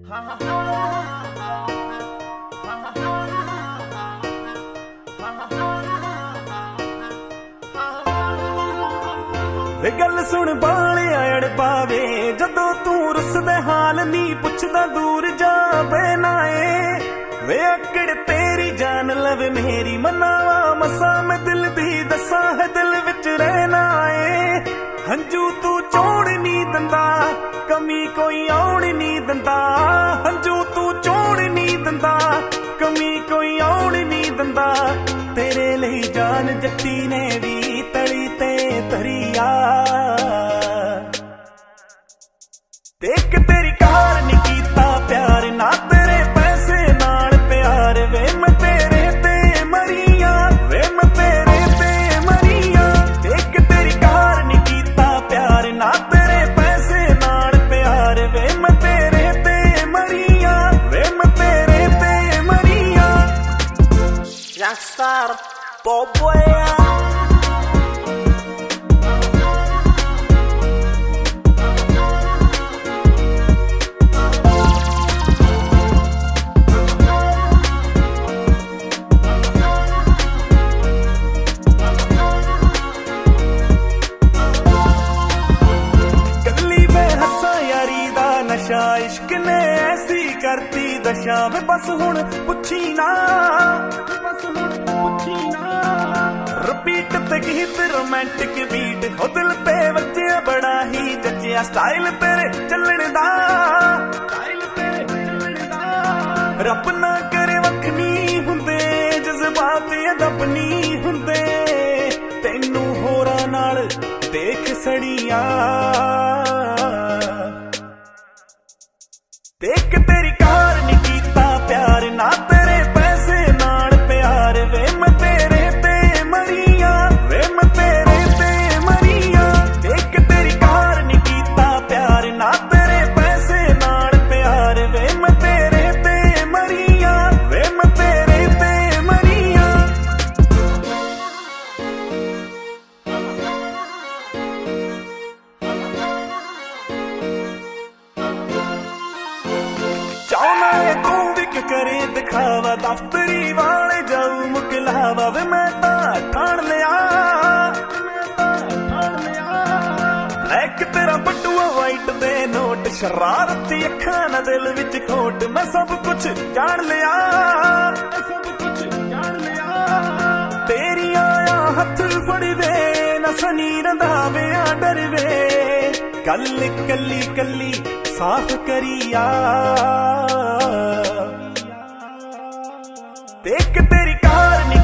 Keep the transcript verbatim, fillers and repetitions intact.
वे गल सुन बालिया अड़ पावे जदों तू रुसदे हाल नी पुछदा दूर जावे नाए वे अकड़ तेरी जान लवे मेरी मनावा मसा मैं दिल दी दसा है दिल विच रहना है हंजू तू चोड़ नी दंदा कमी कोई आउण नी दंदा हंजू तू चोड़ नी दंदा कमी कोई आउण नी दंदा तेरे लिए जान जट्टी ने भी तली ते तरिया देख तेरी कार नी कीता प्यार ना तेरे पैसे नाल प्यार वे मैं तेरे ते मरिया वे मैं तेरे ते मरिया देख तेरी कार नी कीता प्यार ना तेरे पैसे नाल प्यार वे मैं तेरे ते मरिया वे मैं तेरे ते मरिया Rockstar Boboya नशा इश्क ने ऐसी करती दशा वे बस हुण पुछी ना बस हुण पुछी ना रिपीट ते गीत रोमांटिक बीट हो दिल ते वज्जिया बड़ा ही जज्जिया स्टाइल तेरे चलण दा स्टाइल तेरे चलण दा रब ना करे वखनी हुंदे जज्बात अदब नी हुंदे तैनू होरां नाल देख सड़िया देख तेरी कार नी कीता प्यार ना तेरे पैसे नाल प्यार वे मैं तेरे ते मरिया वे मैं तेरे ते मरिया देख तेरी कार नी कीता प्यार ना तेरे पैसे नाल प्यार वे मैं तेरे ते मरिया वे मैं तेरे ते मरिया चाहना है तू भी क्या करे दिखावा दफ्तरी वाले जाऊ मुकलावा वे मैं ता ठाण लिया ब्लैक तेरा बटुआ वाइट दे नोट शरारती अखां ना दिल विच खोट मैं सब कुछ जान लिया सब कुछ जान लिया तेरी आया हथ फड़ी दे ना सनी रंधावे डर वे कल कली कली साफ करिया देख तेरी कार नी